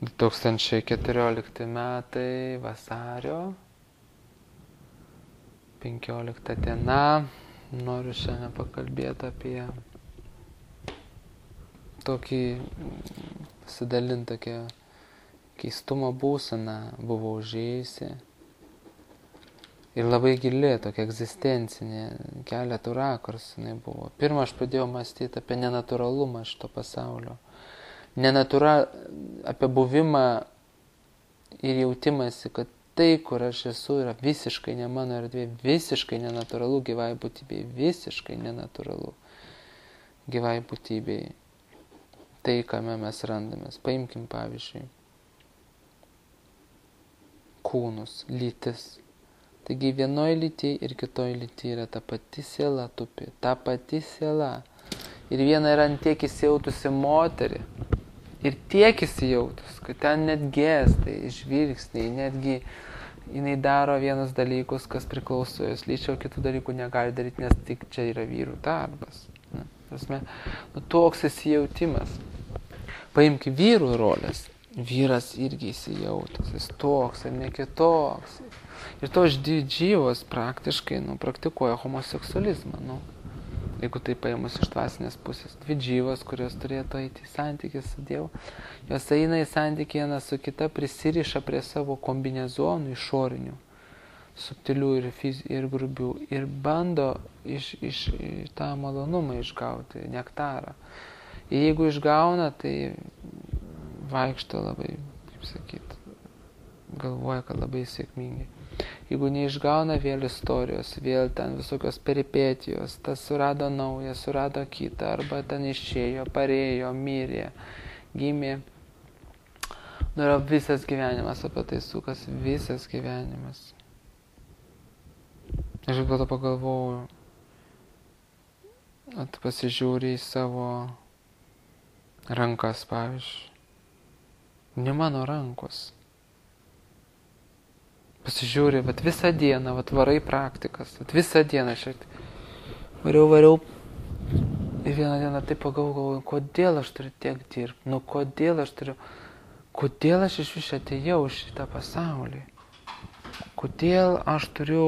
2014 metai vasario 15 diena. Noriu šiandien pakalbėti apie tokį pasidalintą tokią keistumo būseną buvau užėjusi. Ir labai gili, tokia egzistencinė, keletų rakursų jinai buvo. Pirmą aš pradėjau mąstyti apie nenaturalumą šito pasaulio. Apie buvimą ir jautimąsi, kad tai, kur aš esu, yra visiškai ne mano erdvė, visiškai nenatūralu gyvai būtybei, visiškai nenatūralu gyvai būtybei. Tai, kame mes randamės. Paimkim pavyzdžiui kūnus, lytis. Taigi vienoj lyty ir kitoj lyty yra ta pati siela tupi, ta pati siela. Ir viena yra tiek įsijautusi moterį, ir tiek įsijautus, kad ten net gestai, žvilgsniai, netgi jinai daro vienus dalykus, kas priklauso jos lyčiai, o kitų dalykų negali daryti, nes tik čia yra vyrų darbas. Toks įsijautimas. Paimki vyrų rolės. Vyras irgi įsijautus, jis toks ir ne kitoks. Ir tos didžyvos praktiškai praktikuoja homoseksualizmą. Jeigu tai paėmus iš dvasinės pusės. Didžyvos, kurios turėtų eiti į santykį su Dievu, jos eina į santykį viena su kita, prisiriša prie savo kombinezonų išorinių, subtilių ir grubių, ir bando iš tą malonumą išgauti, nektarą. Ir jeigu išgauna, tai vaikšto labai, kaip sakyt, galvoja, kad labai sėkmingai. Jeigu neišgauna, vėl istorijos, vėl ten visokios peripetijos, tas surado naują, surado kitą, arba ten išėjo, parėjo, mirė, gimė. Yra visas gyvenimas apie tai sukas, visas gyvenimas. Aš gal to pagalvojau, pasižiūrė į savo rankas, pavyzdžiui. Ne mano rankos. Pasižiūrė, visą dieną, varai praktikas, visą dieną šiek tiek variau. Ir vieną dieną taip pagalvojau, kodėl aš turiu tiek dirbti, kodėl aš iš vis atėjau šitą pasaulį, kodėl aš turiu,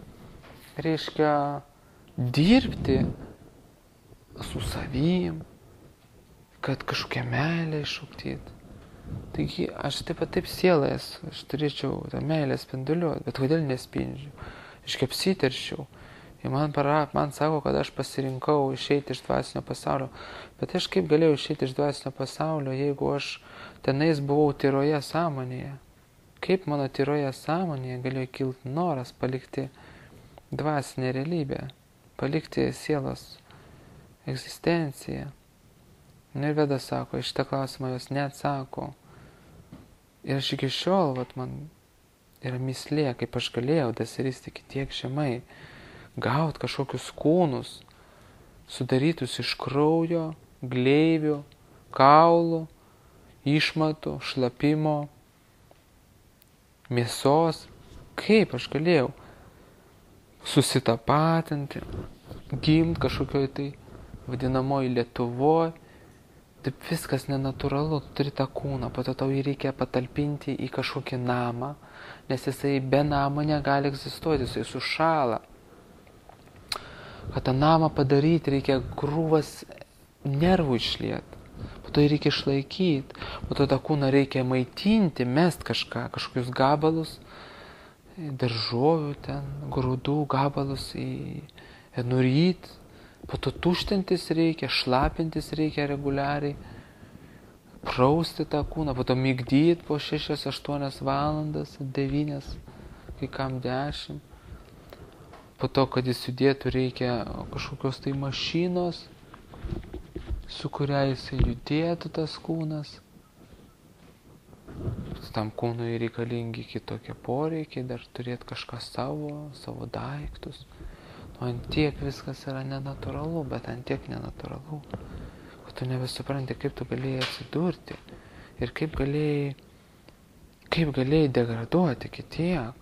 dirbti su savim, kad kažkokią meilę iššauktyt. Taigi aš taip sielą esu, aš turėčiau tą meilę spinduliuoti, bet kodėl nespindžiu? Apsiteršiau. Ir man sako, kad aš pasirinkau išeiti iš dvasinio pasaulio. Bet aš kaip galėjau išeiti iš dvasinio pasaulio, jeigu aš tenais buvau tyroje sąmonėje? Kaip mano tyroje sąmonėje galėjo kilti noras palikti dvasinę realybę, palikti sielos egzistenciją? Ir Veda sako, iš šitą klausimą jos neatsako. Ir aš iki šiol, man yra mislė, kaip aš galėjau dasiristi iki tiek žemai, gauti kažkokius kūnus, sudarytus iš kraujo, gleivių, kaulų, išmatų, šlapimo, mėsos. Kaip aš galėjau susitapatinti, gimti kažkokioj tai vadinamoji Lietuvoje. Taip viskas nenatūralu, tu turi tą kūną, po to tau jį reikia patalpinti į kažkokį namą, nes jisai be namo negali egzistuoti, jisai sušąla. Kad tą namą padaryti, reikia krūvas nervų išlieti, po to jį reikia išlaikyti, po to tą kūną reikia maitinti, mest kažkokius gabalus, daržovių ten, grūdų gabalus nuryti. Po to tuštintis reikia, šlapintis reikia reguliariai, prausti tą kūną, po to migdyti po 6-8 valandas, 9, kai kam 10. Po to, kad jis judėtų, reikia kažkokios tai mašinos, su kuria jisai judėtų tas kūnas. Tam kūnui reikalingi kitokie poreikiai, dar turėti kažką savo daiktus. Ant tiek viskas yra nenatūralu, bet ant tiek nenatūralu, kad tu nebesupranti, kaip tu galėjai atsidurti ir kaip galėjai degraduoti iki tiek,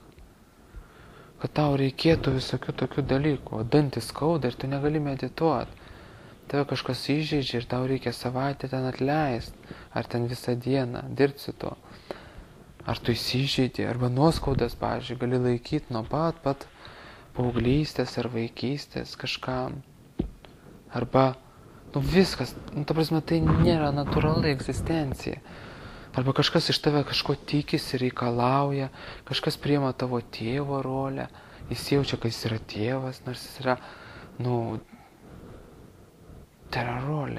kad tau reikėtų visokių tokių dalykų, o dantis skauda ir tu negali medituoti. tave kažkas įžeidžia ir tau reikia savaitę ten atleisti, ar ten visą dieną dirbti su to. Ar tu įsižeidži, arba nuoskaudas, pavyzdžiui, gali laikyti nuo pat paauglystės ar vaikystės kažkam. Arba, viskas, ta prasme, tai nėra natūrali egzistencija. Arba kažkas iš tave kažko tikisi, reikalauja, kažkas priima tavo tėvo rolę, jis jaučia, kad jis yra tėvas, nors jis yra, tai yra rolė.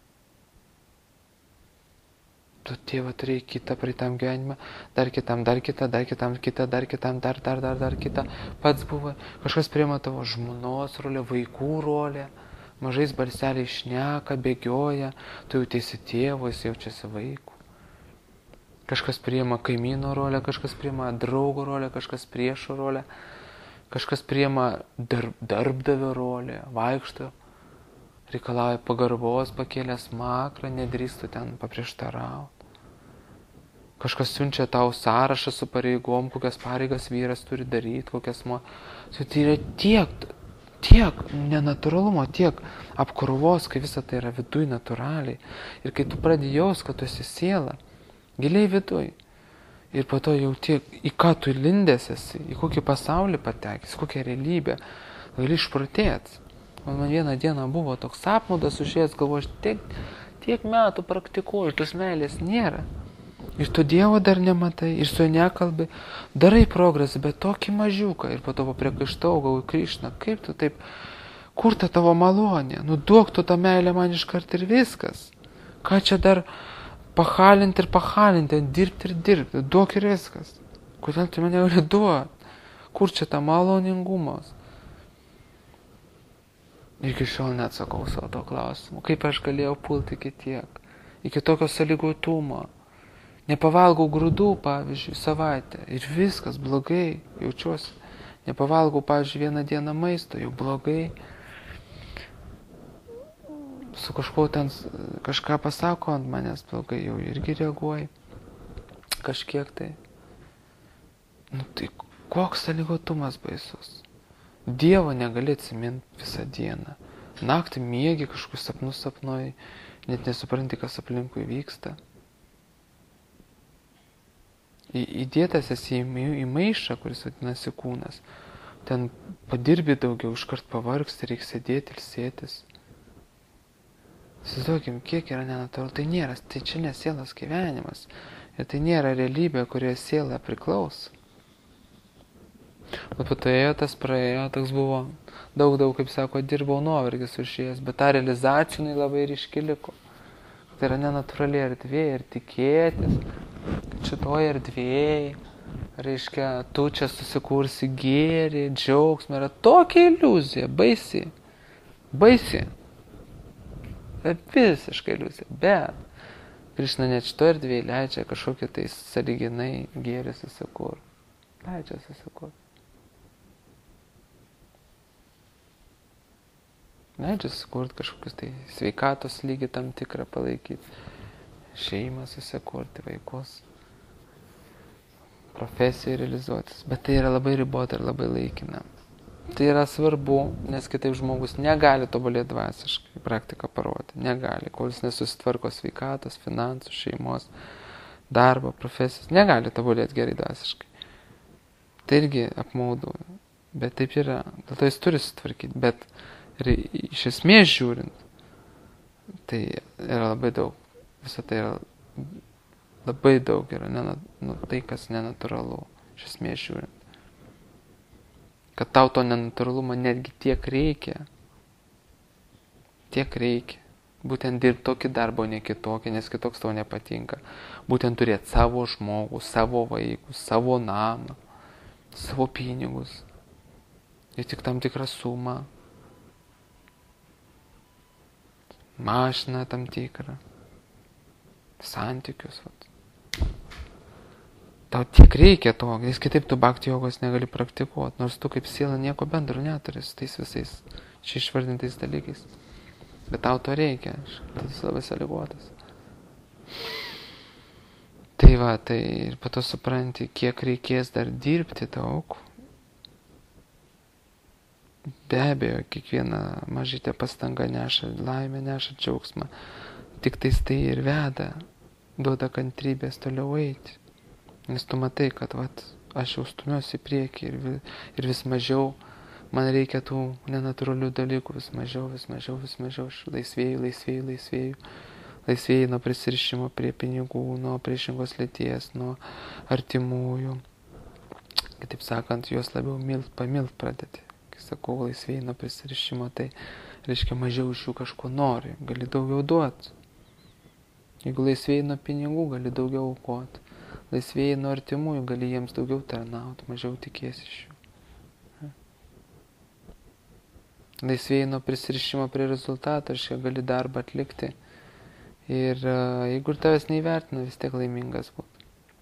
Tu tėvą turėjai kitą praeitam gyvenimą, dar kitam, dar kitą, dar kitam, kitą, dar kitam, dar kitą. Pats buvo, kažkas priima tavo žmonos rolę, vaikų rolę, mažais balseliais šneka, bėgioja, tu jautiesi tėvu, jis jaučiasi vaiku. Kažkas priima kaimyno rolę, kažkas priima draugo rolę, kažkas priešo rolę, kažkas priima darbdavio rolę, vaikšto, reikalauja pagarbos, pakėlęs makrą, nedrįstų ten paprieštarauti. Kažkas siunčia tau sąrašą su pareigom, kokias pareigas vyras turi daryti, Tai yra tiek nenatūralumo, tiek apkrovos, kai visa tai yra viduj natūraliai. Ir kai tu pradedi jaust, kad tu esi siela, giliai viduj. Ir po to jau tiek, į ką tu lindęs esi, į kokį pasaulį patekęs, kokią realybę, gali išprotėti. Man vieną dieną buvo toks apmaudas užėjęs, galvoju, aš tiek metų praktikuoju, tos meilės nėra. Ir tu Dievo dar nematai, ir su juo nekalbi, darai progresą, bet tokį mažiuką. Ir po to papriekaištau, galvoju, Krišna, kaip tu taip, kur ta tavo malonė? Duok tu tą meilę man iškart ir viskas. Ką čia dar pahalinti, dirbti ir dirbti, duok ir viskas. Kodėl tu mane gali duoti? Kur čia ta maloningumas? Ir iki šiol neatsakau savo to klausimu. Kaip aš galėjau pulti iki tiek? Iki tokio sąlygotumo. Nepavalgau grūdų, pavyzdžiui, savaitę. Ir viskas, blogai jaučiuosi. Nepavalgau, pavyzdžiui, vieną dieną maisto, jau blogai. Su kažkuo ten kažką pasako ant manęs blogai, jau irgi reaguoju. Kažkiek tai. Tai koks sąlygotumas baisus. Dievo negali atsiminti visą dieną. Naktį miegi, kažkokius sapnus sapnuoji, net nesupranti, kas aplinkui vyksta. Įdėtas esi į maišą, kuris vadinasi kūnas. Ten padirbi daugiau, iškart pavargsti, reikia sėdėti, ilsėtis. Įsivaizduokim, kiek yra nenatūralu. Tai čia ne sielos gyvenimas. Ir tai nėra realybė, kurioje siela priklauso. Bet po to praėjo, toks buvo daug, kaip sako, dirbau nuovargis užėjęs, bet ta realizacija labai ryški liko. Tai yra nenatūrali erdvė ir tikėtis, kad šitoje erdvėje, reiškia, tu čia susikursi gėrį, džiaugsmą, yra tokia iliuzija, baisi. Visiškai iliuzija, bet Krišna net šitoje erdvėje leidžia kažkokį tai sąlyginai gėrį susikurti. Leidžia susikurti. Leidžia susikurti kažkokius tai sveikatos lygį tam tikrą palaikyti, šeimą susikurti, vaikus, profesiją realizuotis. Bet tai yra labai ribota ir labai laikina. Tai yra svarbu, nes kitaip žmogus negali tobulėti dvasiškai, praktika parodė, negali, kol jis nesusitvarko sveikatos, finansų, šeimos, darbo, profesijos, negali tobulėti gerai dvasiškai. Tai irgi apmaudu, bet taip yra, dėl to jis turi sutvarkyti, bet ir iš esmės žiūrint, tai yra labai daug. Visą tai yra labai daug yra tai, kas nenatūralu, iš esmės žiūrint. Kad tau to nenatūralumo netgi tiek reikia. Būtent dirbti tokį darbą, o ne kitokį, nes kitoks tau nepatinka. Būtent turėti savo žmogų, savo vaikus, savo namą, savo pinigus. Ir tik tam tikrą sumą. Mašiną tam tikrą. Santykius. Tau tiek reikia to, nes kitaip tu bhakti jogos negali praktikuoti, nors tu kaip siela nieko bendro neturi su tais visais čia išvardintais dalykais. Bet tau to reikia, tu labai sąlygotas. Tai va, tai ir po to supranti, kiek reikės dar dirbti daug. be abejo, kiekviena mažytė pastanga neša laimę, neša džiaugsmą. Tik tais tai ir veda, duoda kantrybės toliau eiti. Nes tu matai, kad aš jau stumiuosi į priekį ir vis mažiau man reikia tų nenatūralių dalykų, vis mažiau, aš laisvėju nuo prisirišimo prie pinigų, nuo priešingos lyties, nuo artimųjų. Kitaip sakant, juos labiau pamilt pradėti. Kai sakau, laisvėji nuo prisirišimo, tai reiškia mažiau iš jų kažko nori, gali daugiau duoti. Jeigu laisvėji nuo pinigų, gali daugiau aukoti. Laisvėji nuo artimųjų, gali jiems daugiau tarnauti, mažiau tikiesi iš jų. Laisvėji nuo prisirišimo prie rezultato, reiškia gali darbą atlikti. Ir jeigu ir tavęs neįvertina, vis tiek laimingas būtų.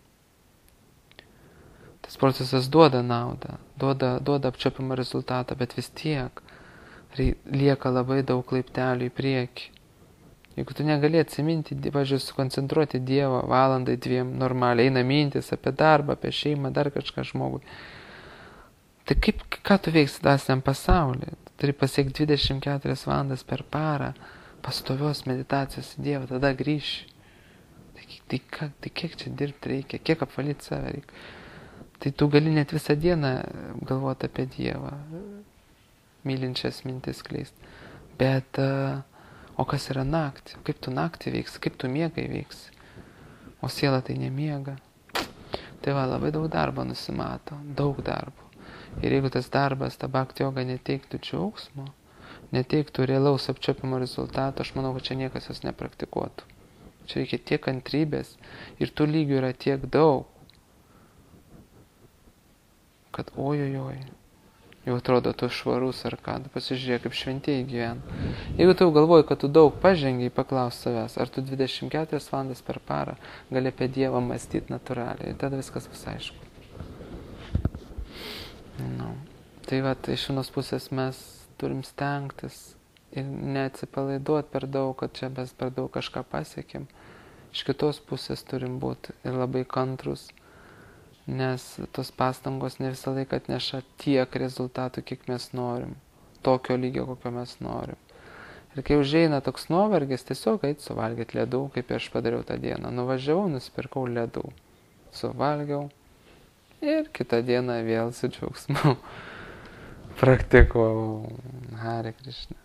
Tas procesas duoda naudą, duoda apčiuopiamą rezultatą, bet vis tiek lieka labai daug laiptelių į priekį. Jeigu tu negali atsiminti, pavyzdžiui, sukoncentruoti Dievą valandai, 2 normaliai, eina mintis apie darbą, apie šeimą, dar kažką žmogui, tai ką tu veiksi dvasiniam pasaulyje? Turi pasiekti 24 valandas per parą pastovios meditacijos į Dievą, tada grįši. Tai kiek čia dirbti reikia, kiek apvalyti save reikia. Tai tu gali net visą dieną galvoti apie Dievą, mylinčias mintis skleisti. Bet, o kas yra naktį? Kaip tu naktį veiksi, kaip tu miegai veiksi? O siela tai nemiega. Tai labai daug darbo nusimato, daug darbo. Ir jeigu tas darbas, ta bhakti joga neteiktų džiaugsmo, neteiktų realaus apčiuopiamo rezultato, aš manau, kad čia niekas jos nepraktikuotų. Čia reikia tiek kantrybės ir tų lygių yra tiek daug, kad ojojoj, jau atrodo tu švarus ar ką, pasižiūrėk, kaip šventieji gyvena. Jeigu tu galvoji, kad tu daug pažengiai, paklaus savęs, ar tu 24 valandas per parą gali apie Dievą mąstyti natūraliai, tada viskas bus aišku. Tai iš vienos pusės mes turim stengtis ir neatsipalaiduoti per daug, kad čia mes per daug kažką pasiekėm. Iš kitos pusės turim būti ir labai kantrus, nes tos pastangos ne visą laiką atneša tiek rezultatų, kiek mes norim, tokio lygio, kokio mes norim. Ir kai užeina toks nuovargis, tiesiog eit suvalgyti ledų, kaip aš padariau tą dieną. Nuvažiavau, nusipirkau ledų, suvalgiau. Ir kitą dieną vėl su džiaugsmu praktikavau. Hare Krishna.